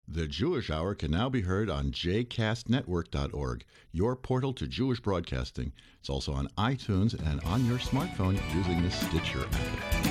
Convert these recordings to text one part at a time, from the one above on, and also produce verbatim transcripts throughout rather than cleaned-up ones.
The Jewish Hour can now be heard on j cast network dot org, your portal to Jewish broadcasting. It's also on iTunes and on your smartphone using the Stitcher app.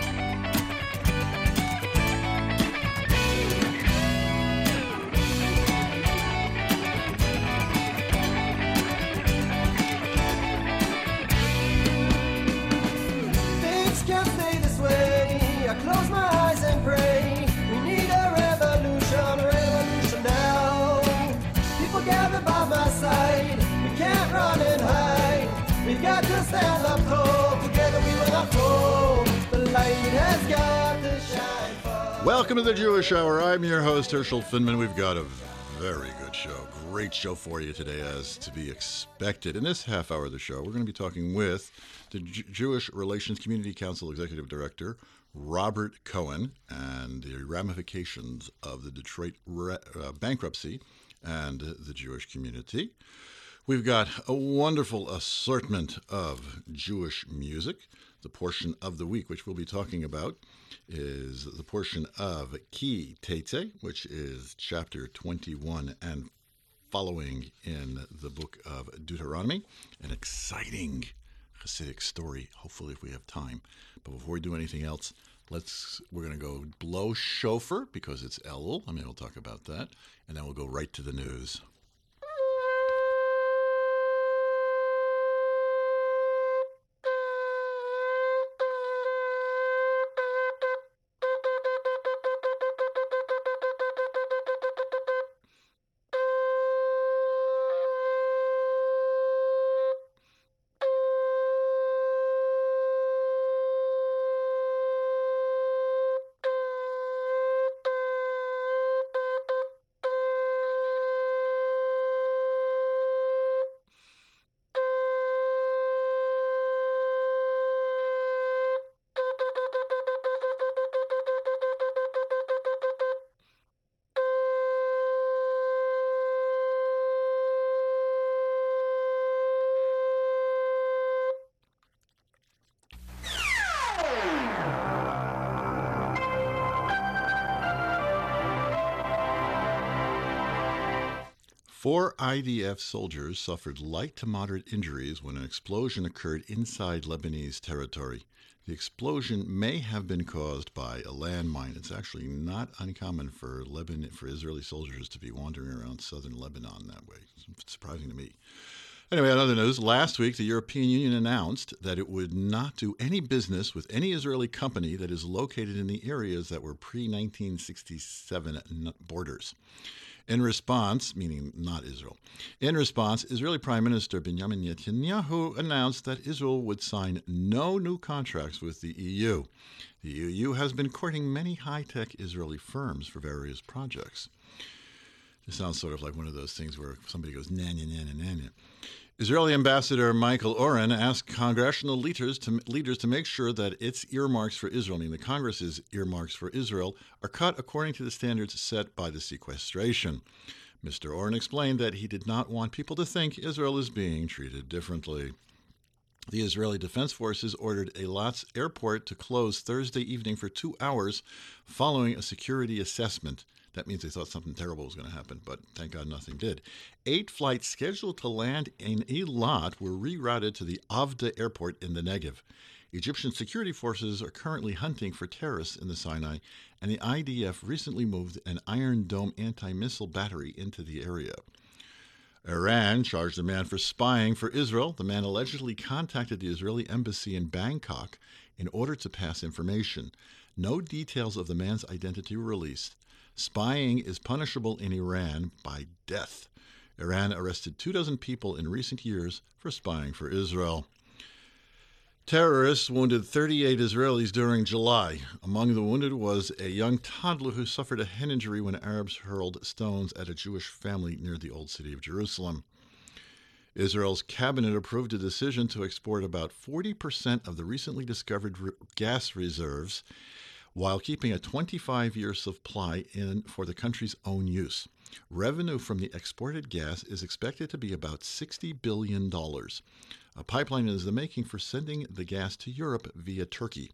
Things can't stay this way. I close my eyes and pray. We need a revolution, a revolution now. People gather by my side. We can't run and hide. We've got to stand up tall. Together we will not fall. The light has got to shine for. Welcome to the Jewish Hour. I'm your host, Herschel Finman. We've got a very good show. Great show for you today, as to be expected. In this half hour of the show, we're going to be talking with the J- Jewish Relations Community Council Executive Director, Robert Cohen, and the ramifications of the Detroit re- uh, bankruptcy and the Jewish community. We've got a wonderful assortment of Jewish music. The portion of the week, which we'll be talking about, is the portion of Ki Teitze, which is chapter twenty-one and following in the book of Deuteronomy. An exciting Hasidic story, hopefully if we have time. But before we do anything else, let's we're going to go blow shofar because it's Elul. I mean, we'll talk about that. And then we'll go right to the news. Four I D F soldiers suffered light to moderate injuries when an explosion occurred inside Lebanese territory. The explosion may have been caused by a landmine. It's actually not uncommon for Lebanon, for Israeli soldiers to be wandering around southern Lebanon that way. It's surprising to me. Anyway, on other news, last week the European Union announced that it would not do any business with any Israeli company that is located in the areas that were pre nineteen sixty-seven borders. In response, meaning not Israel, in response, Israeli Prime Minister Benjamin Netanyahu announced that Israel would sign no new contracts with the E U. The E U has been courting many high-tech Israeli firms for various projects. This sounds sort of like one of those things where somebody goes, na na na na na. Israeli Ambassador Michael Oren asked congressional leaders to, leaders to make sure that its earmarks for Israel, I mean the Congress's earmarks for Israel, are cut according to the standards set by the sequestration. Mister Oren explained that he did not want people to think Israel is being treated differently. The Israeli Defense Forces ordered Eilat's airport to close Thursday evening for two hours following a security assessment. That means they thought something terrible was going to happen, but thank God nothing did. Eight flights scheduled to land in Eilat were rerouted to the Avda airport in the Negev. Egyptian security forces are currently hunting for terrorists in the Sinai, and the I D F recently moved an Iron Dome anti-missile battery into the area. Iran charged a man for spying for Israel. The man allegedly contacted the Israeli embassy in Bangkok in order to pass information. No details of the man's identity were released. Spying is punishable in Iran by death. Iran arrested two dozen people in recent years for spying for Israel. Terrorists wounded thirty-eight Israelis during July. Among the wounded was a young toddler who suffered a head injury when Arabs hurled stones at a Jewish family near the Old City of Jerusalem. Israel's cabinet approved a decision to export about forty percent of the recently discovered re- gas reserves while keeping a twenty-five-year supply in for the country's own use. Revenue from the exported gas is expected to be about sixty billion dollars. A pipeline is in the making for sending the gas to Europe via Turkey,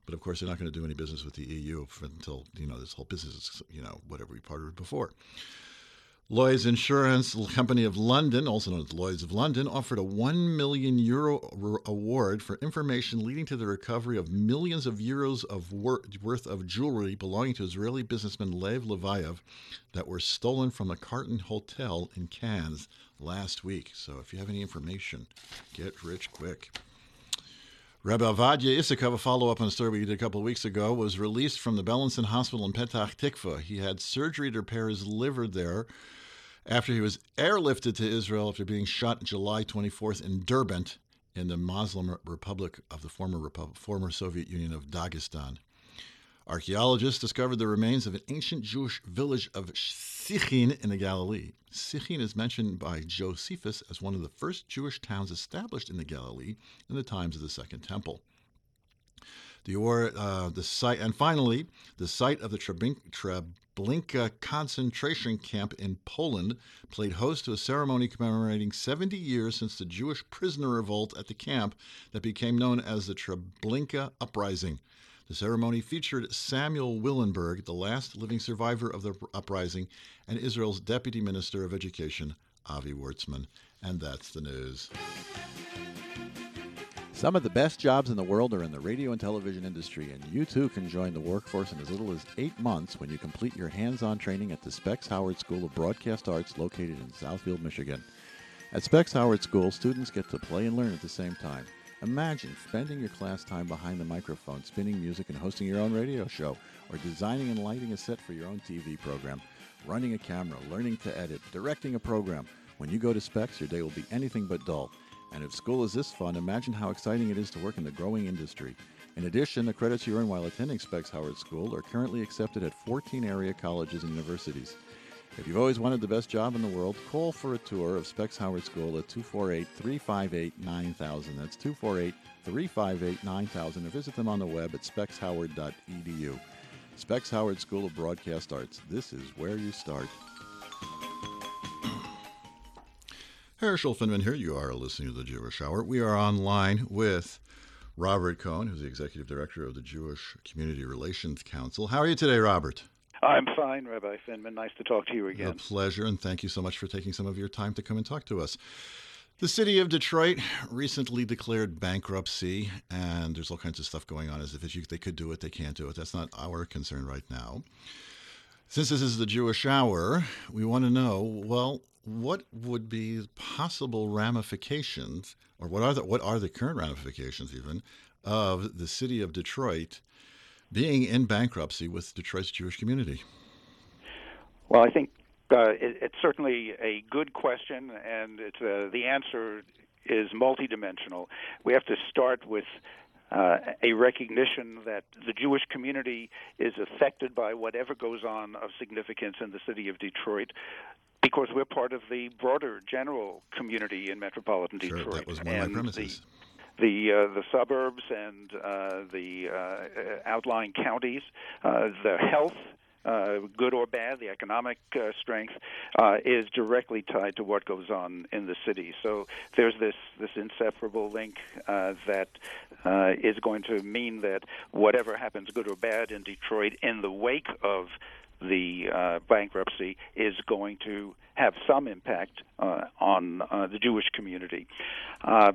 But of course, they're not going to do any business with the E U for, until, you know, this whole business is, you know, whatever we parted before. Lloyd's Insurance Company of London, also known as Lloyd's of London, offered a one million euro award for information leading to the recovery of millions of euros of wor- worth of jewelry belonging to Israeli businessman Lev Levayev that were stolen from a Carlton Hotel in Cannes last week. So if you have any information, get rich quick. Rebbe Avadia Isakov, a follow-up on a story we did a couple of weeks ago, was released from the Bellinson Hospital in Petach Tikva. He had surgery to repair his liver there after he was airlifted to Israel after being shot July twenty-fourth in Derbent in the Muslim Republic of the former Repu- former Soviet Union of Dagestan. Archaeologists discovered the remains of an ancient Jewish village of Sichin in the Galilee. Sichin is mentioned by Josephus as one of the first Jewish towns established in the Galilee in the times of the Second Temple. The or uh, the site, and finally, the site of the Treblinka concentration camp in Poland played host to a ceremony commemorating seventy years since the Jewish prisoner revolt at the camp that became known as the Treblinka Uprising. The ceremony featured Samuel Willenberg, the last living survivor of the uprising, and Israel's Deputy Minister of Education, Avi Wertzman. And that's the news. Some of the best jobs in the world are in the radio and television industry, and you too can join the workforce in as little as eight months when you complete your hands-on training at the Specs Howard School of Broadcast Arts located in Southfield, Michigan. At Specs Howard School, students get to play and learn at the same time. Imagine spending your class time behind the microphone, spinning music and hosting your own radio show, or designing and lighting a set for your own T V program, running a camera, learning to edit, directing a program. When you go to Specs, your day will be anything but dull. And if school is this fun, imagine how exciting it is to work in the growing industry. In addition, the credits you earn while attending Specs Howard School are currently accepted at fourteen area colleges and universities. If you've always wanted the best job in the world, call for a tour of Specs Howard School at two four eight, three five eight, nine thousand. That's two four eight, three five eight, nine thousand. Or visit them on the web at specs howard dot e d u. Specs Howard School of Broadcast Arts. This is where you start. Herschel Finman here. You are listening to the Jewish Hour. We are online with Robert Cohen, who's the Executive Director of the Jewish Community Relations Council. How are you today, Robert? I'm fine, Rabbi Finman. Nice to talk to you again. A pleasure, and thank you so much for taking some of your time to come and talk to us. The city of Detroit recently declared bankruptcy, and there's all kinds of stuff going on as if they could do it, they can't do it. That's not our concern right now. Since this is the Jewish Hour, we want to know, well, what would be possible ramifications, or what are the, what are the current ramifications even, of the city of Detroit being in bankruptcy with Detroit's Jewish community? Well, I think uh, it, it's certainly a good question, and it's, uh, the answer is multidimensional. We have to start with uh, a recognition that the Jewish community is affected by whatever goes on of significance in the city of Detroit, because we're part of the broader general community in metropolitan Sure, Detroit. that was one of my premises. The, The uh, the suburbs and uh, the uh, outlying counties, uh, the health, uh, good or bad, the economic uh, strength uh, is directly tied to what goes on in the city. So there's this this inseparable link uh, that uh, is going to mean that whatever happens, good or bad, in Detroit in the wake of the uh, bankruptcy is going to have some impact uh, on uh, the Jewish community. Uh,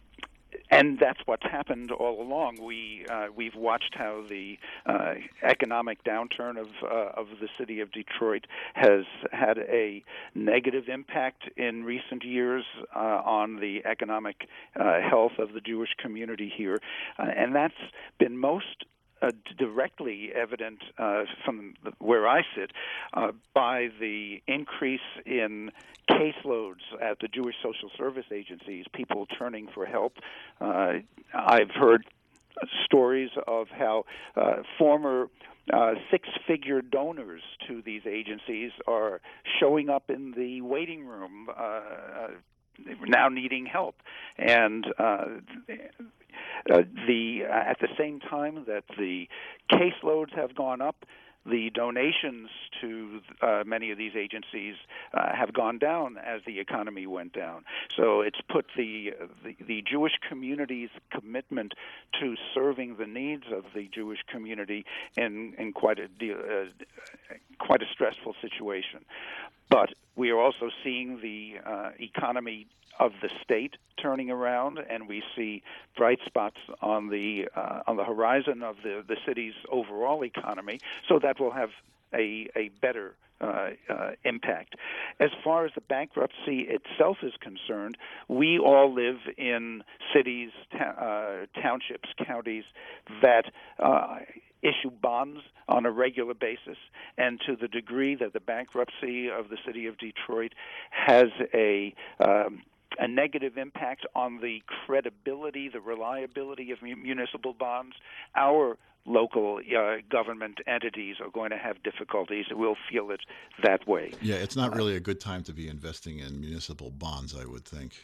And that's what's happened all along. We uh, we've watched how the uh, economic downturn of uh, of the city of Detroit has had a negative impact in recent years uh, on the economic uh, health of the Jewish community here, uh, and that's been most Uh, directly evident uh, from where I sit uh, by the increase in caseloads at the Jewish social service agencies, people turning for help. Uh, I've heard stories of how uh, former uh, six-figure donors to these agencies are showing up in the waiting room uh, now needing help. And uh, Uh, the uh, at the same time that the caseloads have gone up, the donations to uh, many of these agencies uh, have gone down as the economy went down. So it's put the, the the Jewish community's commitment to serving the needs of the Jewish community in in quite a deal, uh, quite a stressful situation. But we are also seeing the uh, economy of the state turning around, and we see bright spots on the uh, on the horizon of the, the city's overall economy. So that will have a a better uh, uh, impact. As far as the bankruptcy itself is concerned, we all live in cities, ta- uh, townships, counties that uh, issue bonds on a regular basis, and to the degree that the bankruptcy of the city of Detroit has a um, a negative impact on the credibility, the reliability of municipal bonds, our local uh, government entities are going to have difficulties. We'll feel it that way. Yeah, it's not really a good time to be investing in municipal bonds, I would think.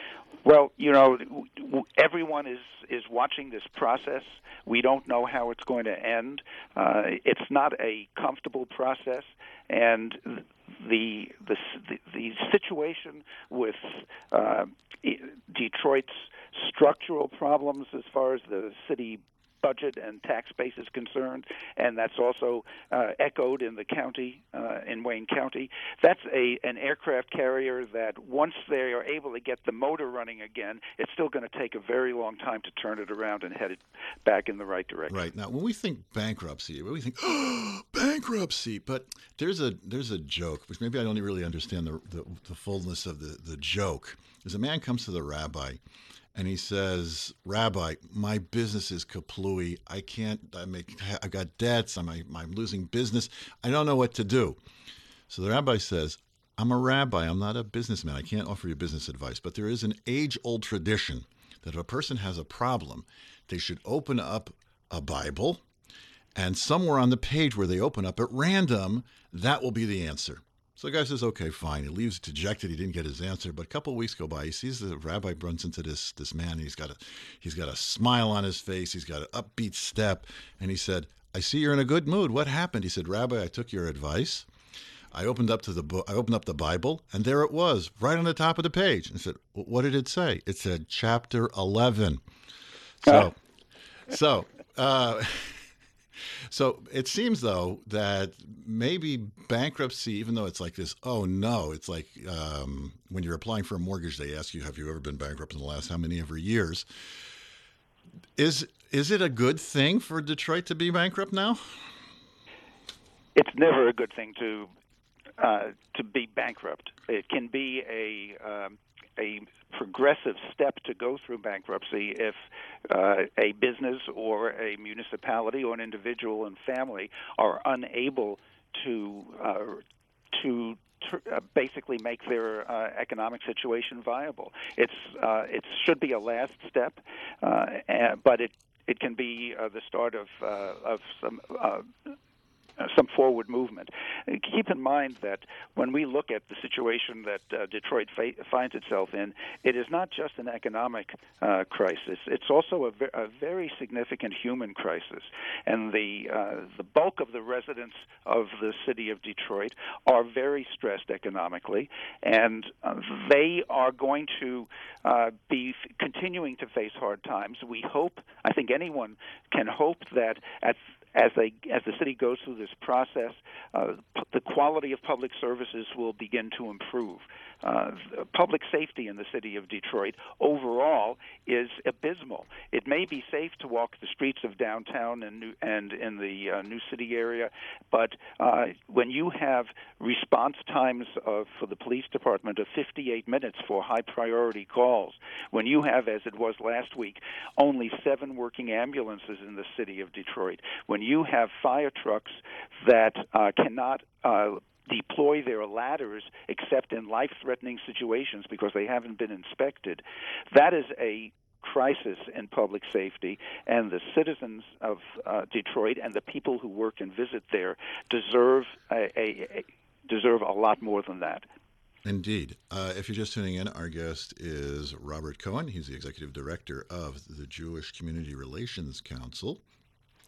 Well, you know, everyone is, is watching this process. We don't know how it's going to end. Uh, it's not a comfortable process, and the the the, the situation with uh, Detroit's structural problems as far as the city budget and tax base is concerned, and that's also uh, echoed in the county, uh, in Wayne County. That's a an aircraft carrier that once they are able to get the motor running again, it's still going to take a very long time to turn it around and head it back in the right direction. Right. Now, when we think bankruptcy, we think, oh, bankruptcy, but there's a there's a joke, which maybe I don't really understand the, the, the fullness of the, the joke. There's a man comes to the rabbi, and he says, "Rabbi, my business is kaplui. I can't. I make. I got debts. I'm. I'm losing business. I don't know what to do." So the rabbi says, "I'm a rabbi. I'm not a businessman. I can't offer you business advice. But there is an age-old tradition that if a person has a problem, they should open up a Bible, and somewhere on the page where they open up at random, that will be the answer." So the guy says, okay, fine. He leaves dejected. He didn't get his answer. But a couple of weeks go by. He sees the rabbi runs into this this man. He's got a he's got a smile on his face. He's got an upbeat step. And he said, "I see you're in a good mood. What happened?" He said, "Rabbi, I took your advice. I opened up to the book. I opened up the Bible, and there it was, right on the top of the page." And I said, "What did it say?" It said chapter eleven. So, so. Uh, So it seems, though, that maybe bankruptcy, even though it's like this, oh, no, it's like um, when you're applying for a mortgage, they ask you, have you ever been bankrupt in the last how many ever years? Is is it a good thing for Detroit to be bankrupt now? It's never a good thing to uh, to be bankrupt. It can be a um, a progressive step to go through bankruptcy if uh, a business or a municipality or an individual and family are unable to uh, to uh, basically make their uh, economic situation viable. It's uh, it should be a last step, uh, and, but it it can be uh, the start of uh, of some. Uh, some forward movement. Keep in mind that when we look at the situation that uh, Detroit fa- finds itself in, it is not just an economic uh, crisis. It's also a, ve- a very significant human crisis. And the uh, the bulk of the residents of the city of Detroit are very stressed economically, and uh, they are going to uh, be f- continuing to face hard times. We hope, I think anyone can hope that at As they, as the city goes through this process, uh, p- the quality of public services will begin to improve. Uh, public safety in the city of Detroit overall is abysmal. It may be safe to walk the streets of downtown and new, and in the uh, New City area, but uh, when you have response times of, for the police department of fifty-eight minutes for high-priority calls, when you have, as it was last week, only seven working ambulances in the city of Detroit, when you have fire trucks that uh, cannot uh, deploy their ladders except in life-threatening situations because they haven't been inspected, that is a crisis in public safety, and the citizens of uh, Detroit and the people who work and visit there deserve a, a, a deserve a lot more than that. Indeed. Uh, if you're just tuning in, our guest is Robert Cohen. He's the executive director of the Jewish Community Relations Council.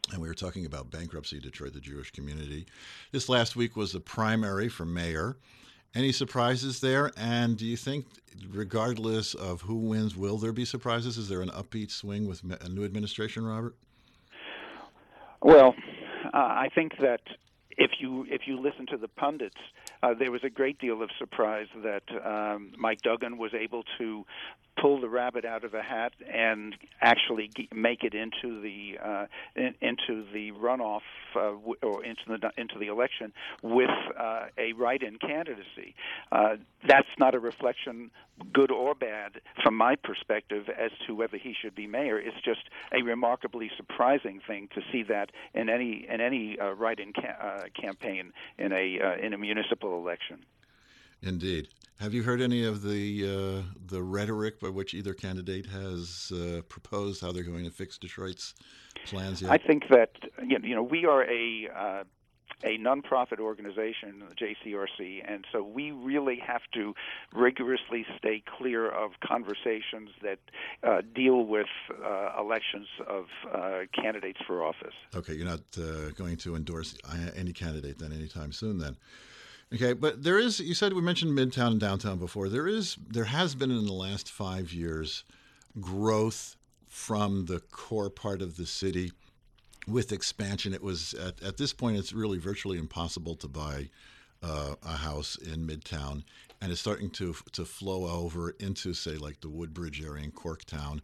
And we were talking about bankruptcy, Detroit, the Jewish community. This last week was the primary for mayor. Any surprises there? And do you think, regardless of who wins, will there be surprises? Is there an upbeat swing with a new administration, Robert? Well, uh, I think that if you if you listen to the pundits, uh, there was a great deal of surprise that um, Mike Duggan was able to pull the rabbit out of a hat and actually make it into the uh, in, into the runoff uh, w- or into the into the election with uh, a write-in candidacy. Uh, that's not a reflection, good or bad, from my perspective, as to whether he should be mayor. It's just a remarkably surprising thing to see that in any in any uh, write-in ca- uh, campaign in a uh, in a municipal election. Indeed. Have you heard any of the uh, the rhetoric by which either candidate has uh, proposed how they're going to fix Detroit's plans yet? I think that you know we are a uh, a nonprofit organization, the J C R C, and so we really have to rigorously stay clear of conversations that uh, deal with uh, elections of uh, candidates for office. Okay, you're not uh, going to endorse any candidate then anytime soon then. Okay, but there is, you said we mentioned Midtown and downtown before. There is, there has been in the last five years growth from the core part of the city with expansion. It was, at, at this point, it's really virtually impossible to buy uh, a house in Midtown. And it's starting to to flow over into, say, like the Woodbridge area in Corktown.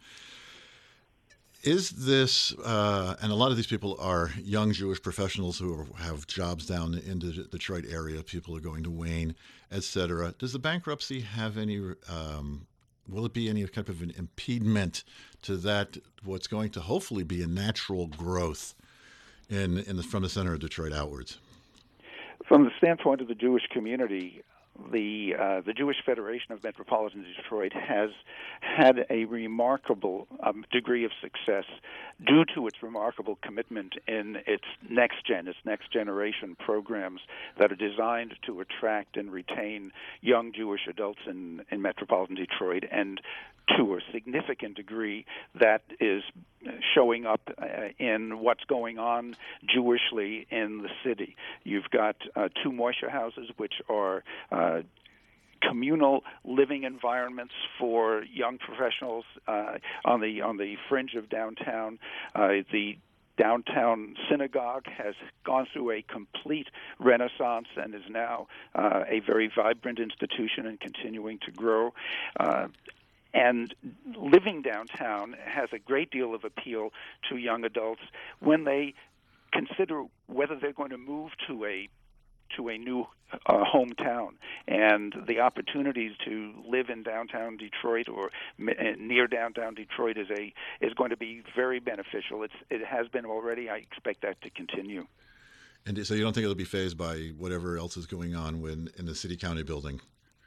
Is this, uh, and a lot of these people are young Jewish professionals who are, have jobs down in the Detroit area, people are going to Wayne, et cetera. Does the bankruptcy have any, um, will it be any kind of an impediment to that, what's going to hopefully be a natural growth in, in the, from the center of Detroit outwards? From the standpoint of the Jewish community, The uh, the Jewish Federation of Metropolitan Detroit has had a remarkable um, degree of success due to its remarkable commitment in its next gen, its next generation programs that are designed to attract and retain young Jewish adults in, in metropolitan Detroit, and to a significant degree that is showing up uh, in what's going on Jewishly in the city. You've got uh, two Moishe houses, which are uh, communal living environments for young professionals uh, on the on the fringe of downtown. Uh, the Downtown synagogue has gone through a complete renaissance and is now uh, a very vibrant institution and continuing to grow. Uh, And living downtown has a great deal of appeal to young adults when they consider whether they're going to move to a to a new uh, hometown, and the opportunities to live in downtown Detroit or near downtown Detroit is a is going to be very beneficial. It's it has been already. I expect that to continue. And so you don't think it'll be fazed by whatever else is going on when in the city-county building?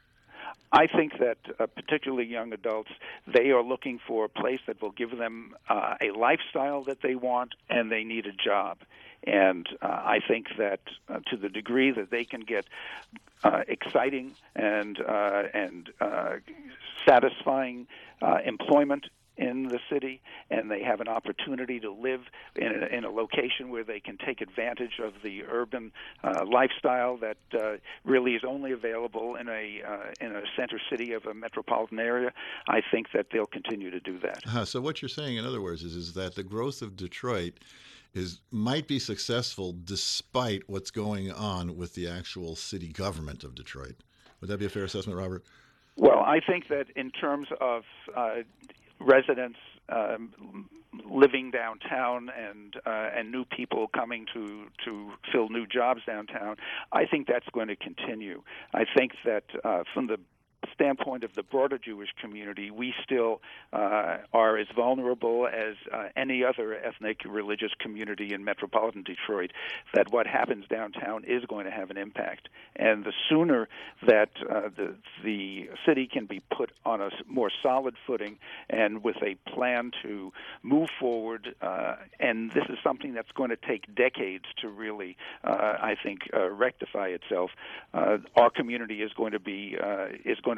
I think that uh, particularly young adults, they are looking for a place that will give them uh, a lifestyle that they want, and they need a job. And uh, I think that uh, to the degree that they can get uh, exciting and uh, and uh, satisfying uh, employment in the city, and they have an opportunity to live in a, in a location where they can take advantage of the urban uh, lifestyle that uh, really is only available in a uh, in a center city of a metropolitan area, I think that they'll continue to do that. Uh-huh. So what you're saying, in other words, is, is that the growth of Detroit is might be successful despite what's going on with the actual city government of Detroit. Would that be a fair assessment, Robert? Well, I think that in terms of uh, residents um, living downtown and uh, and new people coming to to fill new jobs downtown, I think that's going to continue. I think that uh, from the standpoint of the broader Jewish community, we still uh, are as vulnerable as uh, any other ethnic religious community in metropolitan Detroit, that what happens downtown is going to have an impact. And the sooner that uh, the the city can be put on a more solid footing and with a plan to move forward, uh, and this is something that's going to take decades to really, uh, I think, uh, rectify itself, uh, our community is going to be uh, is going to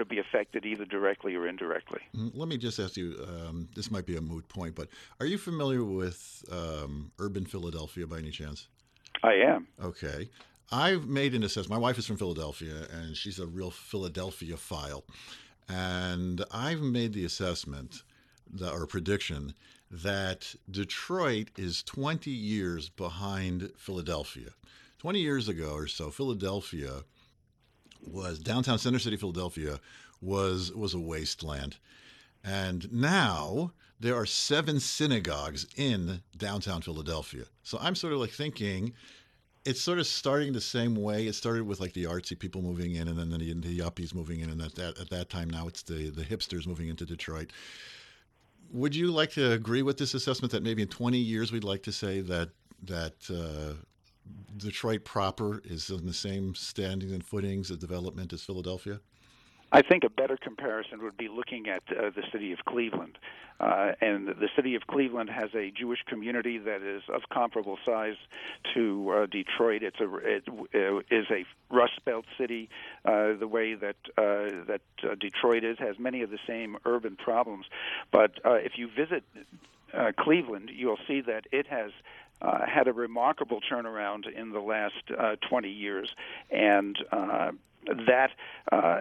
to be affected either directly or indirectly. Let me just ask you, um, this might be a moot point, but are you familiar with um, urban Philadelphia by any chance? I am. Okay. I've made an assessment. My wife is from Philadelphia, and she's a real Philadelphia file. And I've made the assessment the, or prediction that Detroit is twenty years behind Philadelphia. twenty years ago or so, Philadelphia was, downtown Center City, Philadelphia, was was a wasteland. And now there are seven synagogues in downtown Philadelphia. So I'm sort of like thinking it's sort of starting the same way. It started with like the artsy people moving in, and then the, the yuppies moving in. And at that, at that time now it's the, the hipsters moving into Detroit. Would you like to agree with this assessment that maybe in twenty years we'd like to say that that uh, Detroit proper is on the same standings and footings of development as Philadelphia? I think a better comparison would be looking at uh, the city of Cleveland. Uh, and the city of Cleveland has a Jewish community that is of comparable size to uh, Detroit. It's a it uh, is a Rust Belt city, uh, the way that uh, that uh, Detroit is, has many of the same urban problems. But uh, if you visit uh, Cleveland, you'll see that it has uh, had a remarkable turnaround in the last uh, twenty years, and uh, that. Uh,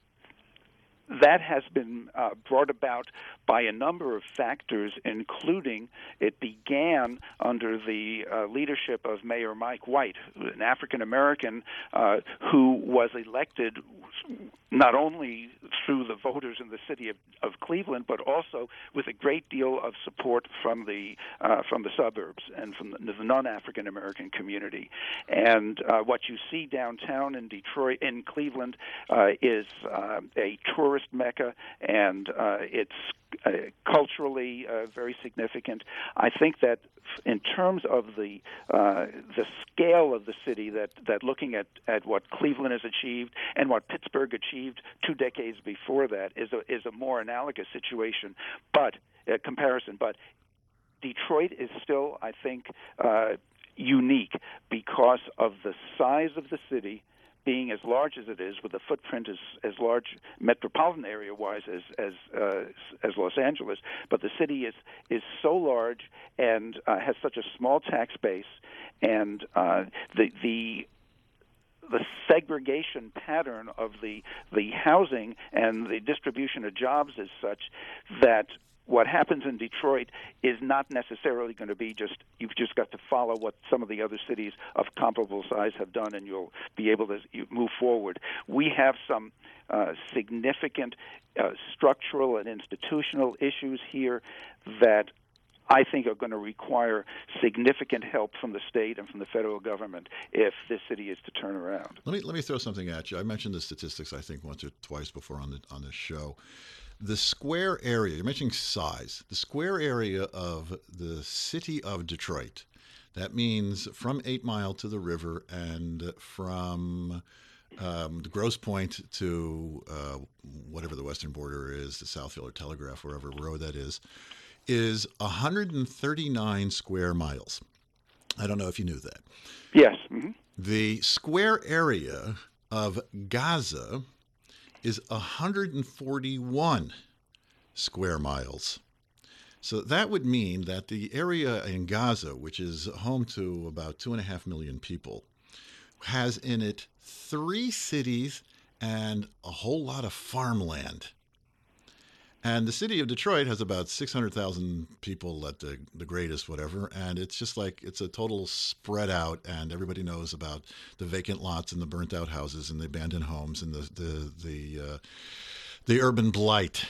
That has been uh, brought about by a number of factors, including it began under the uh, leadership of Mayor Mike White, an African-American uh, who was elected not only through the voters in the city of, of Cleveland, but also with a great deal of support from the uh, from the suburbs and from the, the non-African-American community. And uh, what you see downtown in Detroit, in Cleveland, uh, is uh, a tourist mecca, and uh, it's uh, culturally uh, very significant. I think that in terms of the uh, the scale of the city, that, that looking at, at what Cleveland has achieved and what Pittsburgh achieved two decades before that is a, is a more analogous situation, but uh, comparison. But Detroit is still, I think, uh, unique because of the size of the city being as large as it is, with a footprint as, as large metropolitan area-wise as as, uh, as Los Angeles, but the city is is so large and uh, has such a small tax base, and uh, the the the segregation pattern of the the housing and the distribution of jobs is such that what happens in Detroit is not necessarily going to be just, you've just got to follow what some of the other cities of comparable size have done, and you'll be able to move forward. We have some uh, significant uh, structural and institutional issues here that I think are going to require significant help from the state and from the federal government if this city is to turn around. Let me let me throw something at you. I mentioned the statistics, I think, once or twice before on the on the show. The square area, you're mentioning size, the square area of the city of Detroit, that means from Eight Mile to the river and from um, the Grosse Point to uh, whatever the western border is, the Southfield or Telegraph, wherever road that is, is one hundred thirty-nine square miles. I don't know if you knew that. Yes. Mm-hmm. The square area of Gaza is one hundred forty-one square miles. So that would mean that the area in Gaza, which is home to about two and a half million people, has in it three cities and a whole lot of farmland. And the city of Detroit has about six hundred thousand people at the, the greatest, whatever. And it's just like, it's a total spread out, and everybody knows about the vacant lots and the burnt out houses and the abandoned homes and the, the, the, uh, the urban blight.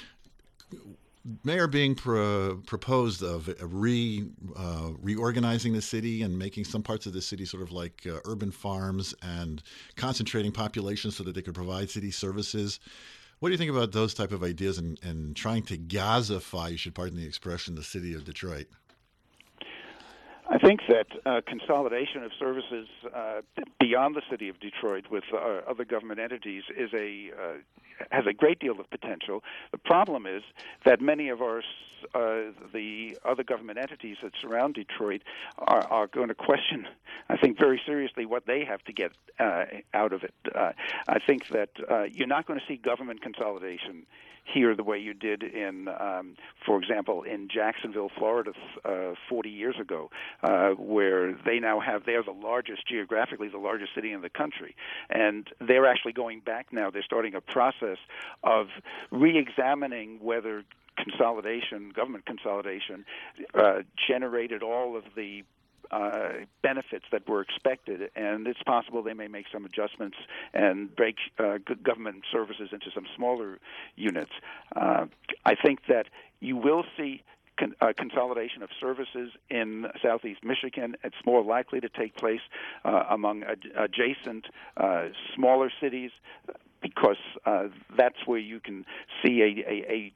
Mayor being pro- proposed of re uh, reorganizing the city and making some parts of the city sort of like uh, urban farms and concentrating populations so that they could provide city services. What do you think about those type of ideas and, and trying to Gazify, you should pardon the expression, the city of Detroit? I think that uh, consolidation of services uh, beyond the city of Detroit with uh, other government entities is a uh, has a great deal of potential. The problem is that many of our uh, the other government entities that surround Detroit are, are going to question, I think, very seriously what they have to get uh, out of it. Uh, I think that uh, you're not going to see government consolidation here the way you did in, um, for example, in Jacksonville, Florida, uh, forty years ago, uh, where they now have, they're the largest, geographically the largest city in the country. And they're actually going back now. They're starting a process of re-examining whether consolidation, government consolidation, uh, generated all of the Uh, benefits that were expected, and it's possible they may make some adjustments and break uh, government services into some smaller units. Uh, I think that you will see con- uh, consolidation of services in southeast Michigan. It's more likely to take place uh, among ad- adjacent uh, smaller cities because uh, that's where you can see a, a, a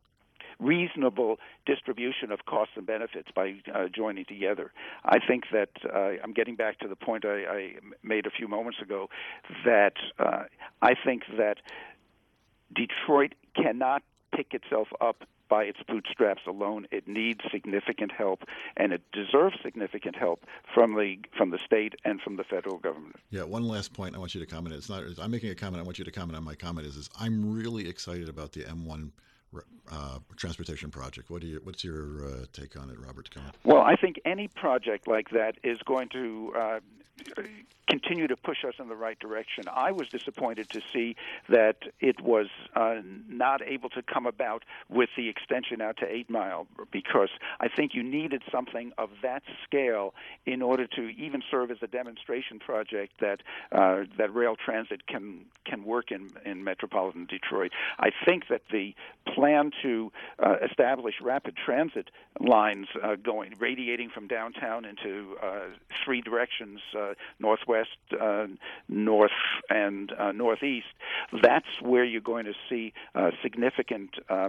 reasonable distribution of costs and benefits by uh, joining together. I think that uh, I'm getting back to the point I, I made a few moments ago, that uh, I think that Detroit cannot pick itself up by its bootstraps alone. It needs significant help, and it deserves significant help from the from the state and from the federal government. Yeah, one last point I want you to comment. It's not. I'm making a comment. I want you to comment on my comment. Is, is I'm really excited about the M one Uh, transportation project. What do you? What's your uh, take on it, Robert Cohen? Well, I think any project like that is going to uh, continue to push us in the right direction. I was disappointed to see that it was uh, not able to come about with the extension out to Eight Mile, because I think you needed something of that scale in order to even serve as a demonstration project that uh, that rail transit can can work in, in metropolitan Detroit. I think that the plan to uh, establish rapid transit lines uh, going radiating from downtown into uh, three directions, uh, northwest, uh, north, and uh, northeast, that's where you're going to see uh, significant uh,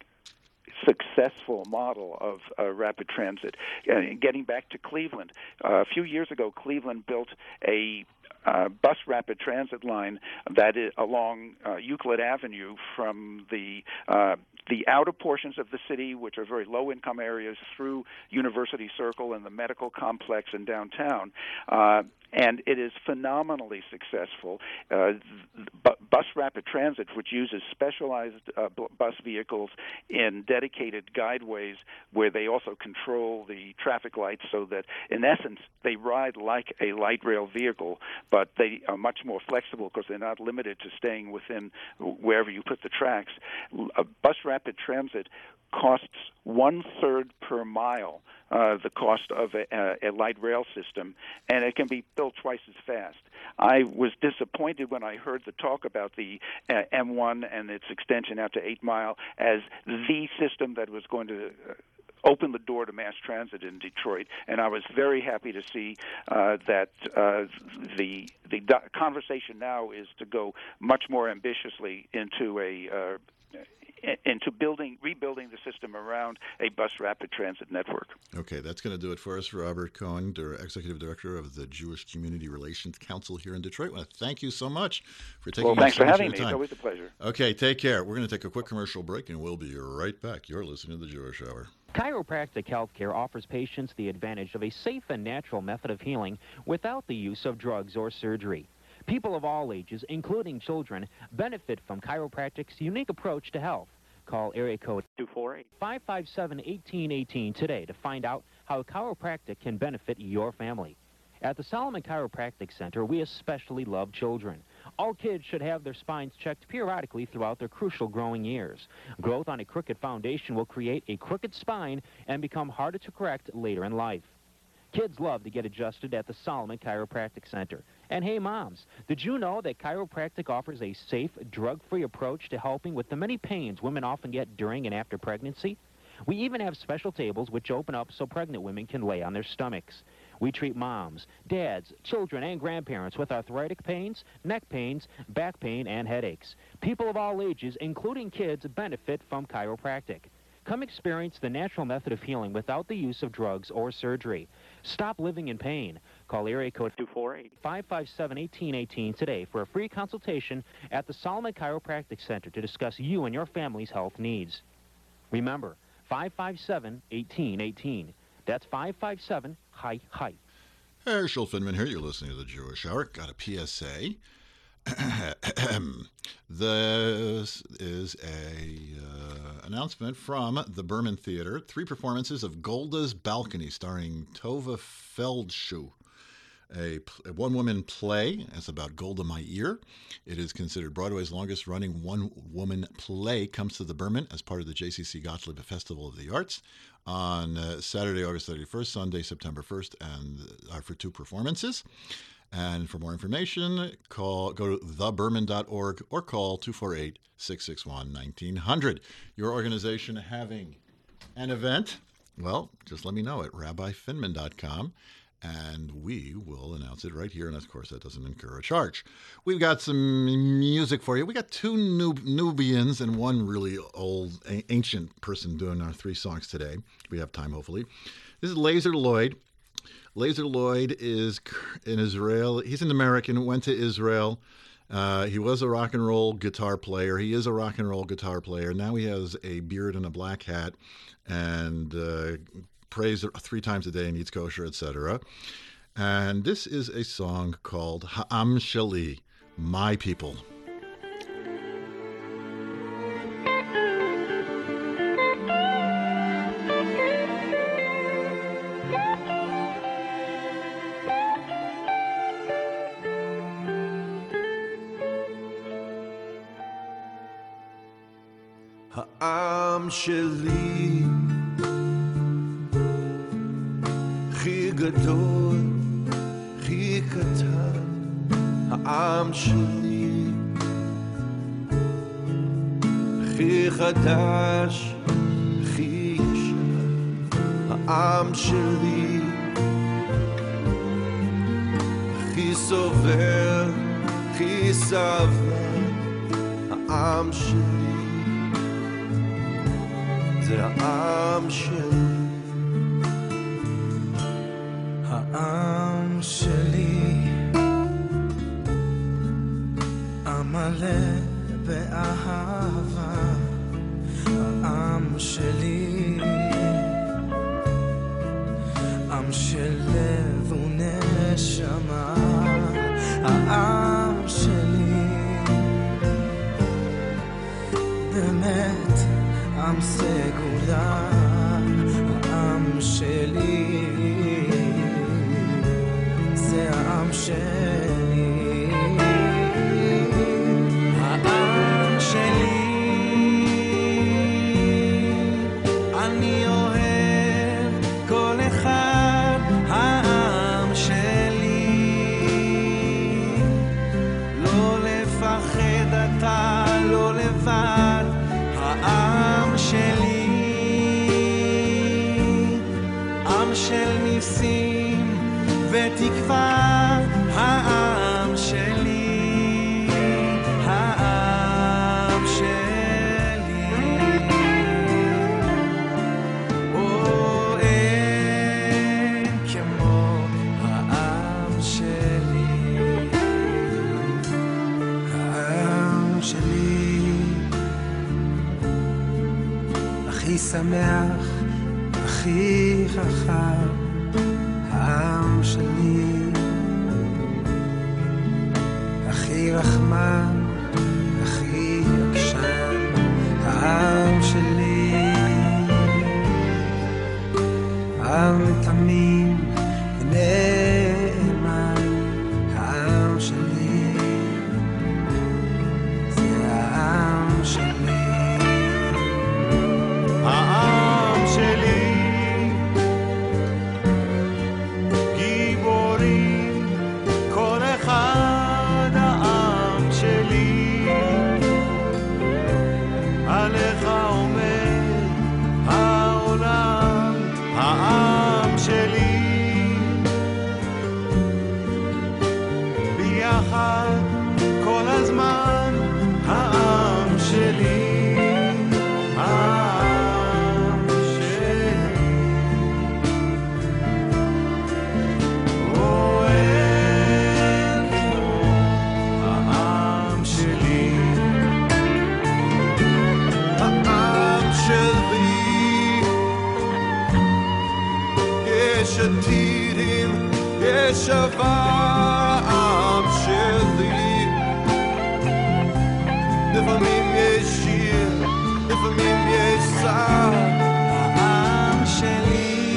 successful model of uh, rapid transit. Uh, getting back to Cleveland, uh, a few years ago, Cleveland built a Uh, bus rapid transit line that is along uh, Euclid Avenue from the uh, the outer portions of the city, which are very low-income areas, through University Circle and the medical complex in downtown. Uh, and it is phenomenally successful. Uh, bu- bus rapid transit, which uses specialized uh, b- bus vehicles in dedicated guideways where they also control the traffic lights so that, in essence, they ride like a light rail vehicle, but they are much more flexible because they're not limited to staying within wherever you put the tracks. A bus rapid transit costs one-third per mile uh, the cost of a, a light rail system, and it can be built twice as fast. I was disappointed when I heard the talk about the uh, M one and its extension out to Eight Mile as the system that was going to uh, open the door to mass transit in Detroit, and I was very happy to see uh, that uh, the the do- conversation now is to go much more ambitiously into a uh, into building, rebuilding the system around a bus rapid transit network. Okay, that's going to do it for us. Robert Cohen, Executive Director of the Jewish Community Relations Council here in Detroit. I want to thank you so much for taking well, thanks so for much having of me. your time. It's always a pleasure. Okay, take care. We're going to take a quick commercial break, and we'll be right back. You're listening to The Jewish Hour. Chiropractic healthcare offers patients the advantage of a safe and natural method of healing without the use of drugs or surgery. People of all ages, including children, benefit from chiropractic's unique approach to health. Call area code two four eight, five five seven, one eight one eight today to find out how chiropractic can benefit your family. At the Solomon Chiropractic Center, we especially love children. All kids should have their spines checked periodically throughout their crucial growing years. Growth on a crooked foundation will create a crooked spine and become harder to correct later in life. Kids love to get adjusted at the Solomon Chiropractic Center. And hey, moms, did you know that chiropractic offers a safe, drug-free approach to helping with the many pains women often get during and after pregnancy? We even have special tables which open up so pregnant women can lay on their stomachs. We treat moms, dads, children, and grandparents with arthritic pains, neck pains, back pain, and headaches. People of all ages, including kids, benefit from chiropractic. Come experience the natural method of healing without the use of drugs or surgery. Stop living in pain. Call area code two four eight, five five seven, one eight one eight today for a free consultation at the Solomon Chiropractic Center to discuss you and your family's health needs. Remember, five five seven, one eight one eight. That's five five seven, hi, hi. Herschel Finman here. You're listening to the Jewish Hour. Got a P S A. This is a uh, announcement from the Berman Theater. Three performances of Golda's Balcony, starring Tova Feldschuh. A, a one-woman play. It's about Golda Meir. It is considered Broadway's longest-running one-woman play. Comes to the Berman as part of the J C C Gottlieb Festival of the Arts on uh, Saturday, August thirty-first, Sunday, September first, and uh, for two performances. And for more information, call go to the berman dot org or call two four eight, six six one, one nine zero zero. Your organization having an event? Well, just let me know at rabbi finman dot com, and we will announce it right here. And, of course, that doesn't incur a charge. We've got some music for you. We got two new Nubians and one really old, a- ancient person doing our three songs today. We have time, hopefully. This is Lazer Lloyd. Lazer Lloyd is in Israel. He's an American, went to Israel. Uh, he was a rock and roll guitar player. He is a rock and roll guitar player. Now he has a beard and a black hat and uh, prays three times a day and eats kosher, et cetera. And this is a song called Ha'am Sheli, My People. העם שלי הכי גדול, הכי קטן, העם שלי הכי חדש, הכי ישן, העם שלי הכי סובר, הכי סבלן, העם שלי זה העם שלי. העם שלי המלא באהבה, העם שלי עם של לב ונשמה, העם שלי באמת עם סגולה, העם שלי זה העם שלי, העם שלי אני אוהב כל אחד, העם שלי לא לפחד, אתה לא לבד, העם שלי עם של ניסים ותקווה, העם שלי, העם שלי, או אין כמו העם שלי, העם שלי הכי שמח, הכי חכם, העם שלי הכי רחמן, הכי עקשן, העם שלי עם תמים ונאמן, העם שלי זה העם שלי, העם שלי גיבורים כל אחד, העם שלי עליך עומד העולם, העם שלי ביחד כל הזמן, העם שלי, העם בטירים יש עם שלי לפעמים יש שיר לפעמים יש שר העם שלי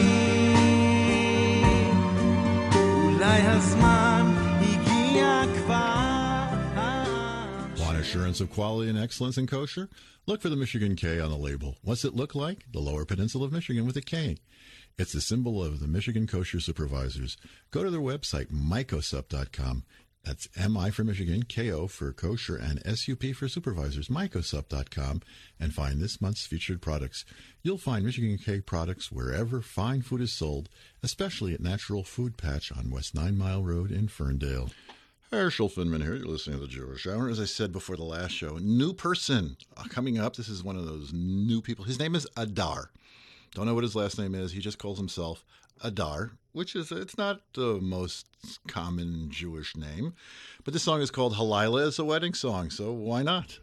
אולי הזמן הגיע כבר Want assurance of quality and excellence in kosher? Look for the Michigan K on the label. What's it look like? The Lower Peninsula of Michigan with a K. It's the symbol of the Michigan Kosher Supervisors. Go to their website, mycosup dot com. That's M I for Michigan, K O for kosher, and S U P for supervisors, mycosup dot com, and find this month's featured products. You'll find Michigan K products wherever fine food is sold, especially at Natural Food Patch on West Nine Mile Road in Ferndale. Herschel Finman here. You're listening to the Jewish Hour. As I said before the last show, new person uh, coming up. This is one of those new people. His name is Adar. Don't know what his last name is. He just calls himself Adar, which is, it's not the most common Jewish name. But this song is called Halila. It's a wedding song, so why not?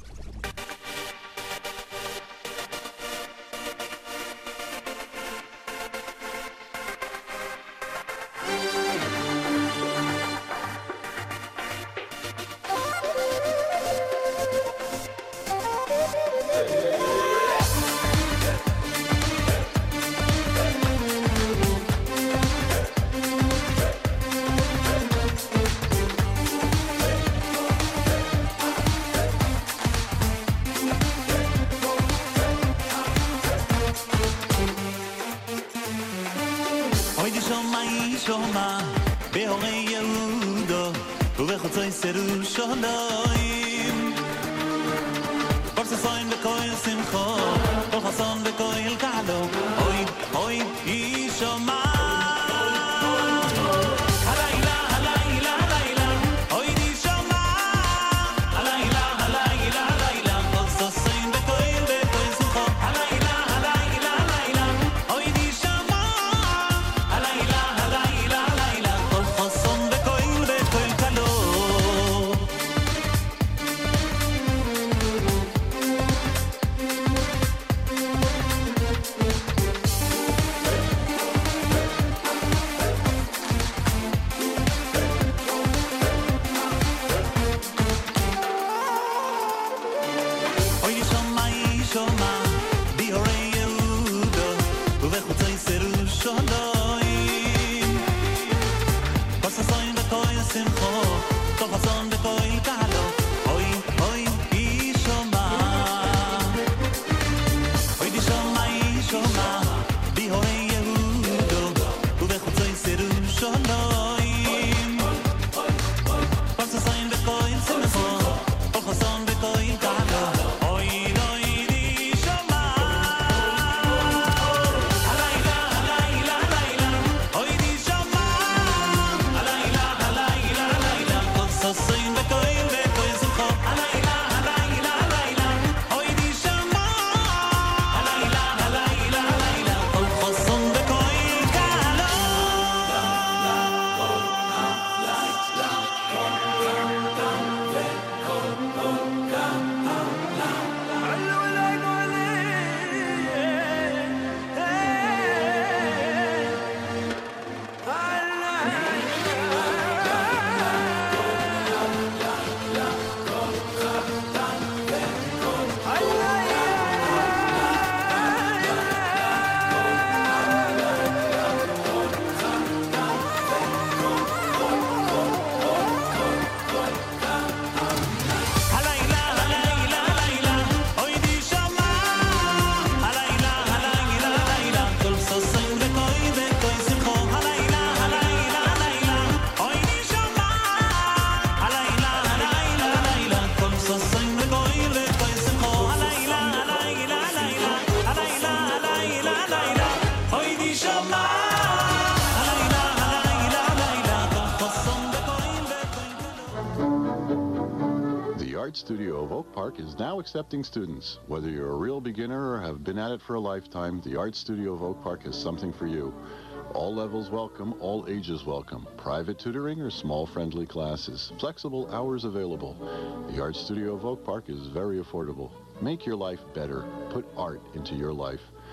Studio of Oak Park is now accepting students. Whether you're a real beginner or have been at it for a lifetime, the Art Studio of Oak Park has something for you. All levels welcome, all ages welcome. Private tutoring or small friendly classes. Flexible hours available. The Art Studio of Oak Park is very affordable. Make your life better. Put art into your life.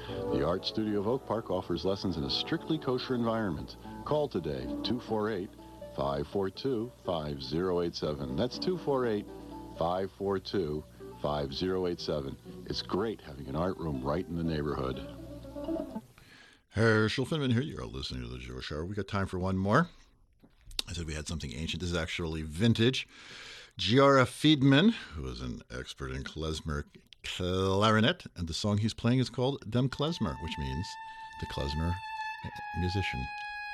The Art Studio of Oak Park offers lessons in a strictly kosher environment. Call today, two four eight, five four two, five zero eight seven. That's two four eight, five four two, five zero eight seven. It's great having an art room right in the neighborhood. Herschel Finman here. You're listening to the Jewish Hour. We got time for one more. I said we had something ancient. This is actually vintage. Giora Friedman, who is an expert in klezmer clarinet, and the song he's playing is called Dem Klezmer, which means the klezmer musician.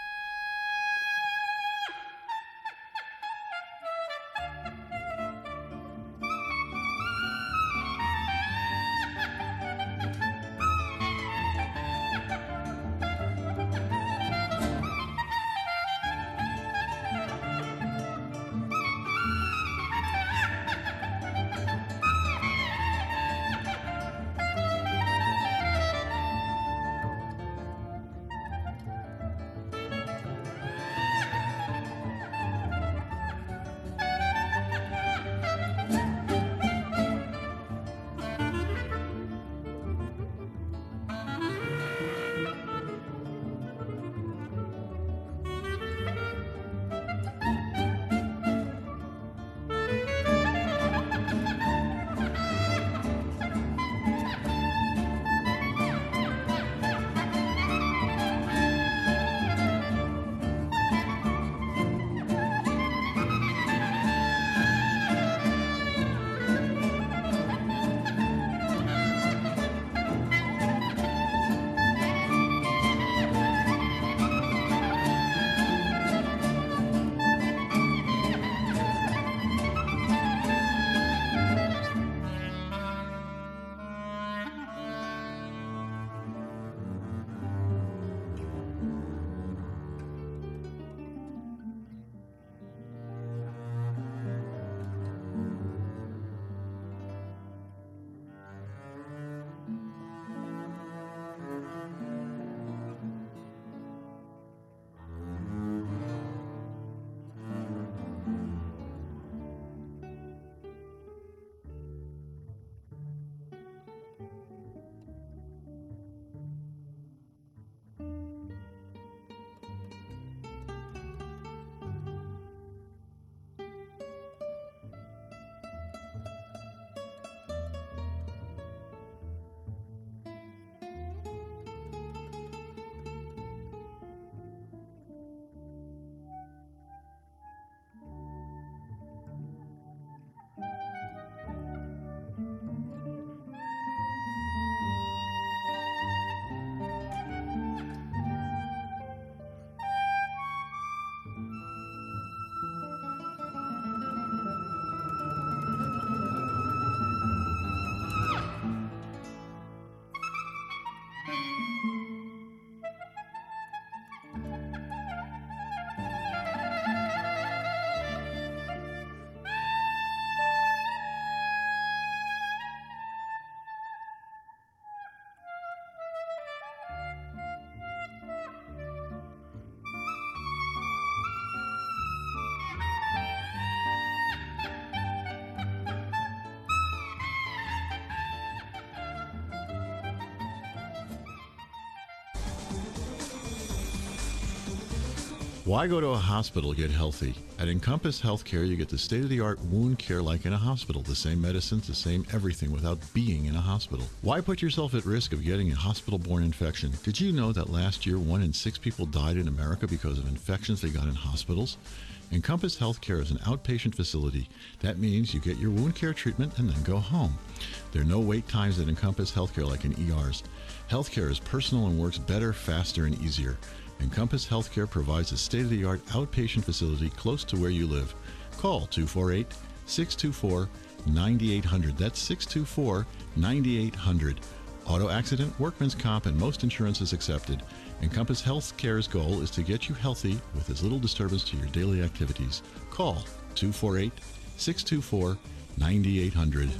Why go to a hospital to get healthy? At Encompass Healthcare, you get the state-of-the-art wound care like in a hospital. The same medicines, the same everything without being in a hospital. Why put yourself at risk of getting a hospital-borne infection? Did you know that last year, one in six people died in America because of infections they got in hospitals? Encompass Healthcare is an outpatient facility. That means you get your wound care treatment and then go home. There are no wait times at Encompass Healthcare like in E Rs. Healthcare is personal and works better, faster, and easier. Encompass Healthcare provides a state-of-the-art outpatient facility close to where you live. Call two four eight, six two four, nine eight hundred. That's six two four, nine eight hundred. Auto accident, workman's comp, and most insurances accepted. Encompass Healthcare's goal is to get you healthy with as little disturbance to your daily activities. Call two four eight, six two four, nine eight hundred.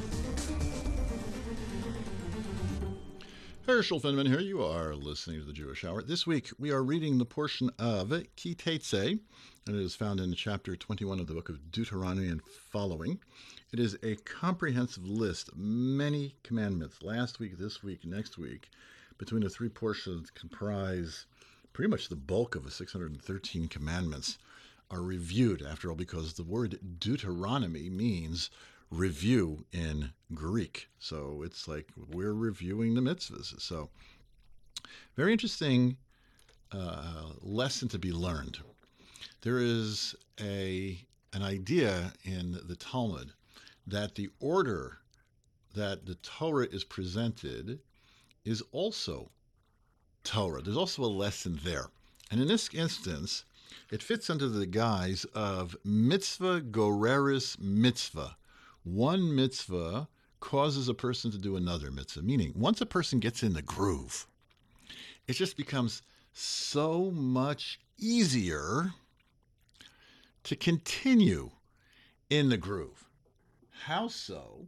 Herschel Finman here. You are listening to the Jewish Hour. This week we are reading the portion of Ki Tetzei, and it is found in chapter twenty-one of the book of Deuteronomy and following. It is a comprehensive list, many commandments, last week, this week, next week, between the three portions that comprise pretty much the bulk of the six hundred thirteen commandments, are reviewed, after all, because the word Deuteronomy means review in Greek. So it's like we're reviewing the mitzvahs. So very interesting uh, lesson to be learned. There is a an idea in the Talmud that the order that the Torah is presented is also Torah. There's also a lesson there. And in this instance, it fits under the guise of mitzvah goreris mitzvah. One mitzvah causes a person to do another mitzvah, meaning once a person gets in the groove, it just becomes so much easier to continue in the groove. How so?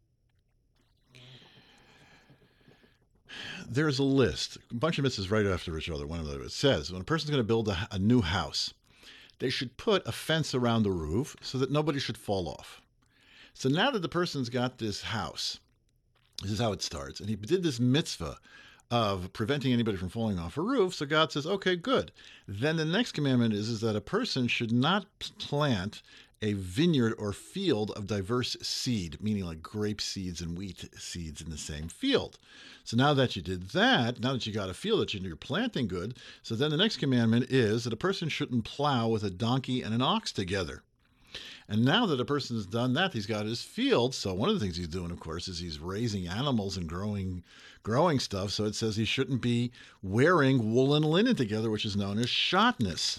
There's a list, a bunch of mitzvahs right after each other. One of them, it says when a person's going to build a, a new house, they should put a fence around the roof so that nobody should fall off. So now that the person's got this house, this is how it starts, and he did this mitzvah of preventing anybody from falling off a roof, so God says, okay, good. Then the next commandment is, is that a person should not plant a vineyard or field of diverse seed, meaning like grape seeds and wheat seeds in the same field. So now that you did that, now that you got a field that you're planting good, so then the next commandment is that a person shouldn't plow with a donkey and an ox together. And now that a person has done that, he's got his field. So one of the things he's doing, of course, is he's raising animals and growing growing stuff. So it says he shouldn't be wearing wool and linen together, which is known as shotness.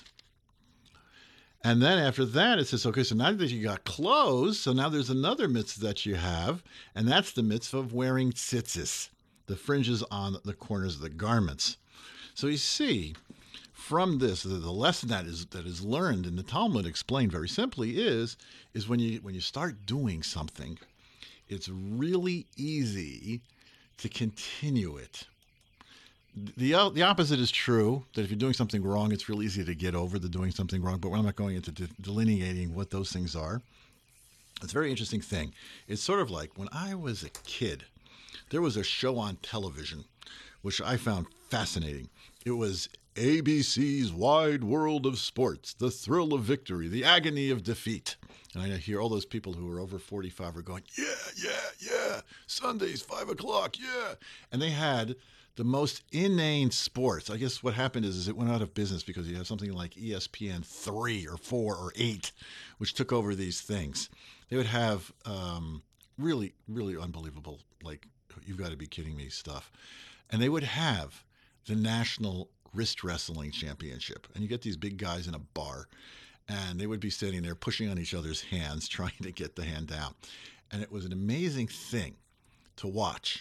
And then after that, it says, okay, so now that you got clothes, so now there's another mitzvah that you have, and that's the mitzvah of wearing tzitzis, the fringes on the corners of the garments. So you see, from this, the, the lesson that is that is learned in the Talmud, explained very simply, is is when you when you start doing something, it's really easy to continue it. The the opposite is true, that if you're doing something wrong, it's real easy to get over the doing something wrong, but we're not going into de- delineating what those things are. It's a very interesting thing. It's sort of like when I was a kid, there was a show on television, which I found fascinating. It was A B C's Wide World of Sports, the thrill of victory, the agony of defeat. And I hear all those people who are over forty-five are going, yeah, yeah, yeah, Sundays, five o'clock, yeah. And they had the most inane sports. I guess what happened is, is it went out of business because you have something like E S P N three or four or eight, which took over these things. They would have um, really, really unbelievable, like, you've got to be kidding me stuff. And they would have the National Wrist Wrestling Championship. And you get these big guys in a bar, and they would be sitting there pushing on each other's hands, trying to get the hand down. And it was an amazing thing to watch.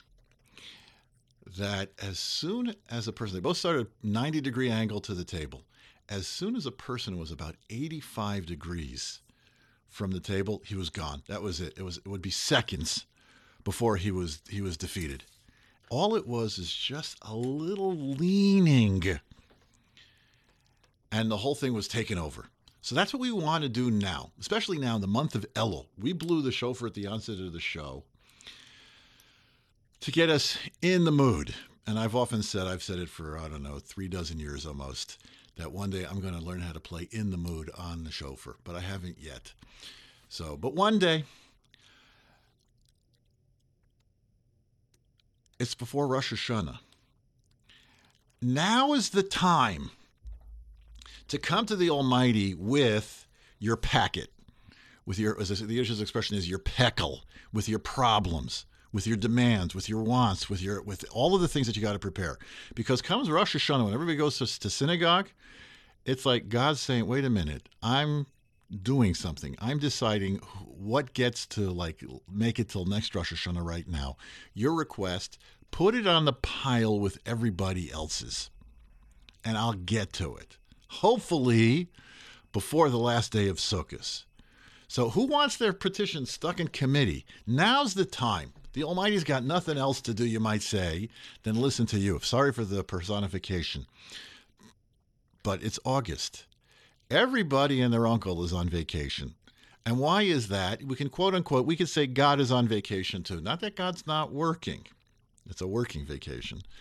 That as soon as a person, they both started at ninety degree angle to the table. As soon as a person was about eighty-five degrees from the table, he was gone. That was it. It was, it would be seconds before he was, he was defeated. All it was is just a little leaning, and the whole thing was taken over. So that's what we want to do now, especially now in the month of Elul. We blew the shofar at the onset of the show to get us in the mood. And I've often said, I've said it for, I don't know, three dozen years almost, that one day I'm going to learn how to play in the mood on the shofar, but I haven't yet. So, but one day, it's before Rosh Hashanah. Now is the time to come to the Almighty with your packet, with your, as the Yiddish expression is, your pekel, with your problems, with your demands, with your wants, with your with all of the things that you got to prepare. Because comes Rosh Hashanah, when everybody goes to, to synagogue, it's like God's saying, wait a minute, I'm doing something. I'm deciding what gets to like make it till next Rosh Hashanah right now. Your request, put it on the pile with everybody else's, and I'll get to it. Hopefully before the last day of Sukkot. So who wants their petition stuck in committee? Now's the time. The Almighty's got nothing else to do, you might say, than listen to you. Sorry for the personification. But it's August. Everybody and their uncle is on vacation. And why is that? We can quote unquote, we could say God is on vacation too. Not that God's not working. It's a working vacation.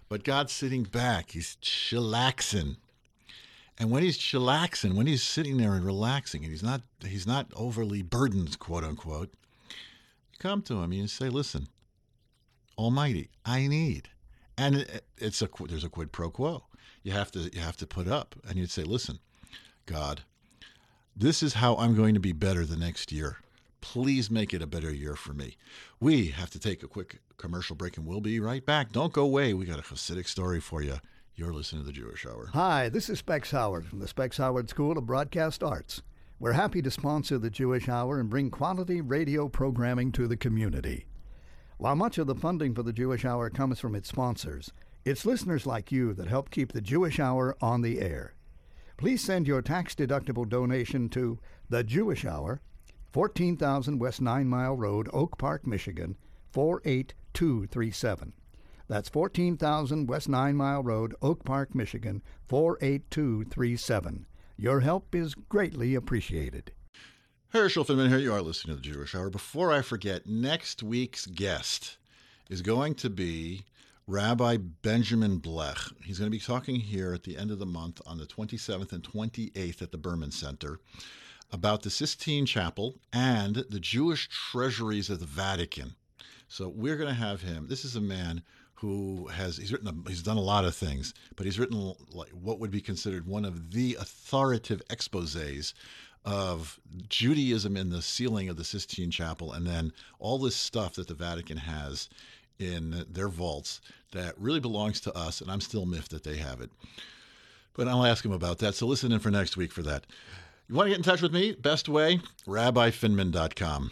But God's sitting back. He's chillaxing. And when he's chillaxing, when he's sitting there and relaxing, and he's not he's not overly burdened, quote unquote, you come to him and you say, listen, Almighty, I need. And it, it's a there's a quid pro quo. You have to you have to put up, and you'd say, listen, God, this is how I'm going to be better the next year. Please make it a better year for me. We have to take a quick commercial break, and we'll be right back. Don't go away. We got a Hasidic story for you. You're listening to the Jewish Hour. Hi, this is Specs Howard from the Specs Howard School of Broadcast Arts. We're happy to sponsor the Jewish Hour and bring quality radio programming to the community. While much of the funding for the Jewish Hour comes from its sponsors, it's listeners like you that help keep the Jewish Hour on the air. Please send your tax-deductible donation to The Jewish Hour, fourteen thousand West Nine Mile Road, Oak Park, Michigan, four eight two three seven. That's fourteen thousand West Nine Mile Road, Oak Park, Michigan, four eight two three seven. Your help is greatly appreciated. Herschel Finman here. You are listening to the Jewish Hour. Before I forget, next week's guest is going to be Rabbi Benjamin Blech. He's going to be talking here at the end of the month on the twenty-seventh and twenty-eighth at the Berman Center about the Sistine Chapel and the Jewish treasuries of the Vatican. So we're going to have him. This is a man who has, he's written, a, he's done a lot of things, but he's written like what would be considered one of the authoritative exposés of Judaism in the ceiling of the Sistine Chapel, and then all this stuff that the Vatican has in their vaults that really belongs to us, and I'm still miffed that they have it. But I'll ask him about that, so listen in for next week for that. You want to get in touch with me? Best way, rabbi finman dot com.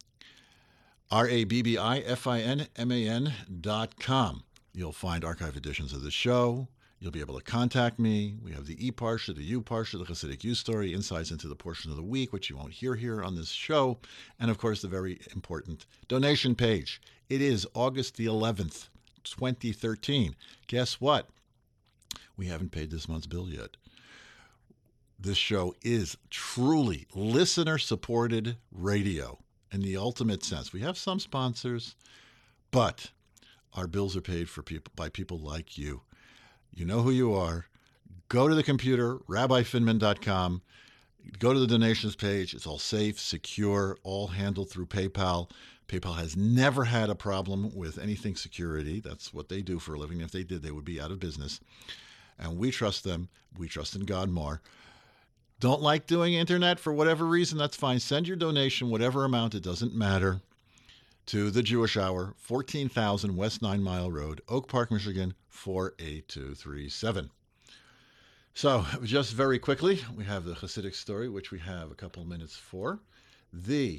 R A B B I F I N M A N dot com. You'll find archive editions of the show. You'll be able to contact me. We have the E-Parsha, the U-Parsha, the Hasidic U-Story, insights into the portion of the week, which you won't hear here on this show, and, of course, the very important donation page. It is August the eleventh, twenty thirteen. Guess what? We haven't paid this month's bill yet. This show is truly listener-supported radio. In the ultimate sense. We have some sponsors, but our bills are paid for people by people like you. You know who you are. Go to the computer, rabbi finman dot com. Go to the donations page. It's all safe, secure, all handled through PayPal. PayPal has never had a problem with anything security. That's what they do for a living. If they did, they would be out of business. And we trust them. We trust in God more. Don't like doing internet for whatever reason, that's fine. Send your donation, whatever amount, it doesn't matter, to the Jewish Hour, fourteen thousand West Nine Mile Road, Oak Park, Michigan, four eight two three seven. So, just very quickly, we have the Hasidic story, which we have a couple of minutes for. The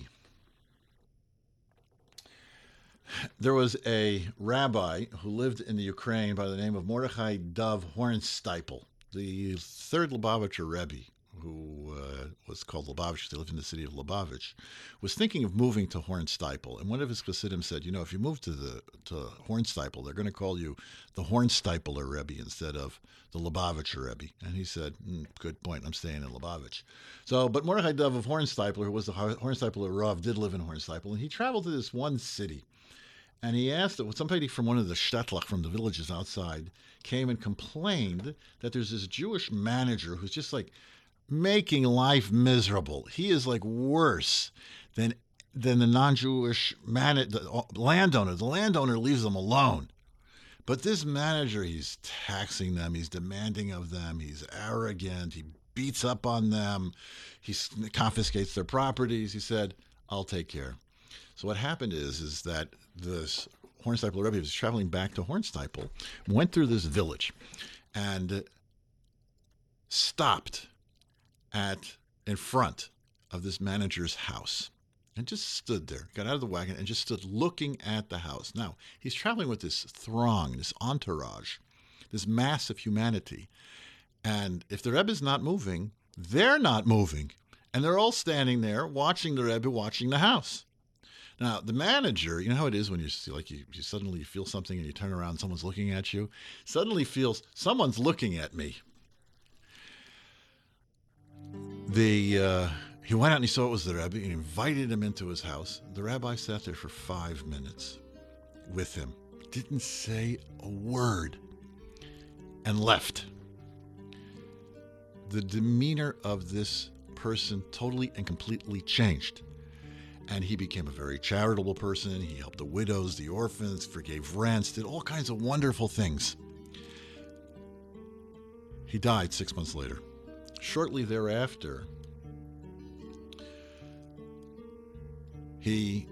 There was a rabbi who lived in the Ukraine by the name of Mordechai Dov Hornsteipel, the third Lubavitcher Rebbe, who uh, was called Lubavitch, they lived in the city of Lubavitch, was thinking of moving to Hornsteipel. And one of his Chassidim said, you know, if you move to the to Hornsteipel, they're going to call you the Hornsteipeler Rebbe instead of the Lubavitcher Rebbe. And he said, mm, good point, I'm staying in Lubavitch. So, but Mordechai Dov of Hornsteipel, who was the Hornsteipeler Rav, did live in Hornsteipel, and he traveled to this one city. And he asked that somebody from one of the shtetl, from the villages outside, came and complained that there's this Jewish manager who's just like making life miserable. He is like worse than than the non-Jewish man, the landowner. The landowner leaves them alone. But this manager, he's taxing them, he's demanding of them, he's arrogant, he beats up on them, he confiscates their properties. He said, I'll take care. So what happened is, is that this Hornsteipel Rebbe was traveling back to Hornsteipel, went through this village, and stopped at in front of this manager's house and just stood there, got out of the wagon and just stood looking at the house. Now, he's traveling with this throng, this entourage, this mass of humanity. And if the Rebbe is not moving, they're not moving. And they're all standing there watching the Rebbe, watching the house. Now, the manager, you know how it is when you see, like you, you suddenly feel something and you turn around and someone's looking at you? Suddenly feels, someone's looking at me. The uh, he went out and he saw it was the Rebbe and he invited him into his house. The rabbi sat there for five minutes with him. Didn't say a word. and left. The demeanor of this person totally and completely changed. And he became a very charitable person. He helped the widows, the orphans, forgave rents, did all kinds of wonderful things. He died six months later. Shortly thereafter, he,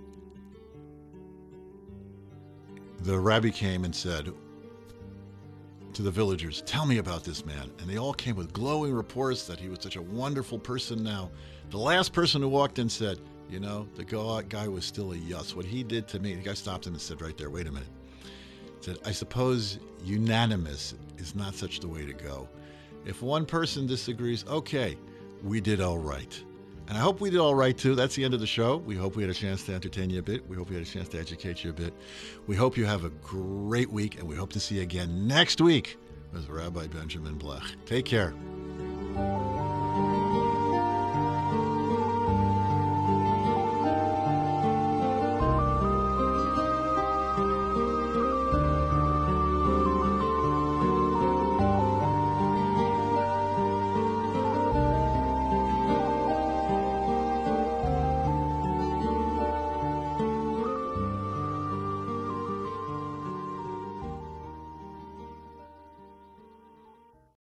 the rabbi came and said to the villagers, "Tell me about this man." And they all came with glowing reports that he was such a wonderful person now. The last person who walked in said, "You know, the guy was still a yuss. What he did to me," the guy stopped him and said right there, "Wait a minute." He said, "I suppose unanimous is not such the way to go. If one person disagrees, okay, we did all right." And I hope we did all right, too. That's the end of the show. We hope we had a chance to entertain you a bit. We hope we had a chance to educate you a bit. We hope you have a great week, and we hope to see you again next week with Rabbi Benjamin Blech. Take care.